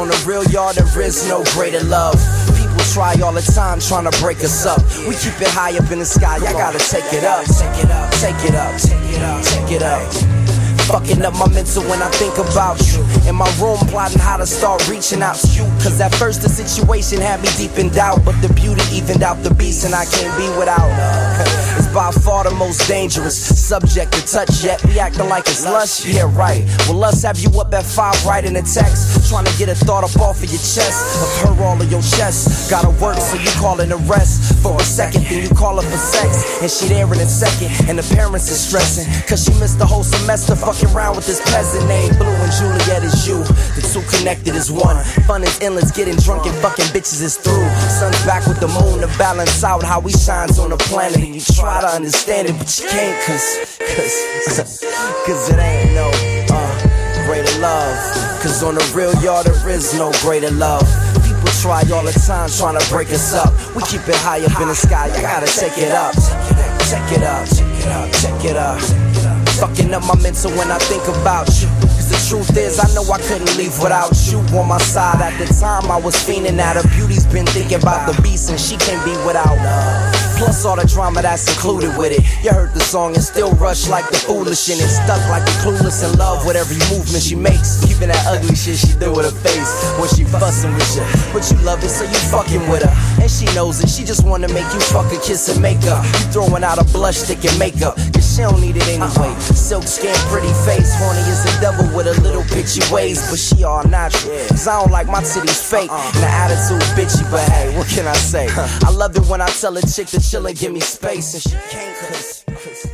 on the real, y'all, there is no greater love. People try all the time trying to break us up. We keep it high up in the sky, y'all gotta take it up. Take it up, take it up, take it up, take it up. Fucking up my mental when I think about you. In my room plotting how to start reaching out to you. Cause at first the situation had me deep in doubt, but the beauty evened out the beast and I can't be without her. It's by far the most dangerous subject to touch, yet we acting like it's lush. Yeah, right. Well, us have you up at 5 writing a text, trying to get a thought up off of your chest. Of her all of your chest. Gotta work so you callin' a rest for a second, then you call her for sex, and she there in a second, and the parents are stressing cause she missed the whole semester fucking around with this peasant named Blue, and Juliet is you. The two connected as one. Fun is endless, getting drunk and fucking bitches is through. Sun's back with the moon to balance out how he shines on the planet, and you try to understand it but you can't cause it ain't no greater love. Cause on the real, y'all, there is no greater love. People try all the time trying to break us up. We keep it high up in the sky, you gotta take it up. Take it up, take it up, take it up. Fucking up my mental when I think about you. Cause the truth is, I know I couldn't leave without you on my side. At the time I was fiending at her beauty's been thinking about the beast, and she can't be without love. Plus all the drama that's included with it. You heard the song and still rush like the foolish, and it's stuck like the clueless in love with every movement she makes. Keeping that ugly shit she do with her face when she fussing with you. But you love it so you fucking with her, and she knows it. She just wanna make you fuck a kiss and make up. You throwing out a blush stick and makeup cause she don't need it anyway. Silk skin, pretty face, horny as the devil with a little bitchy ways, but she all natural. Cause I don't like my titties fake and the attitude bitchy, but hey, what can I say? I love it when I tell a chick to chill and give me space, and she can't cause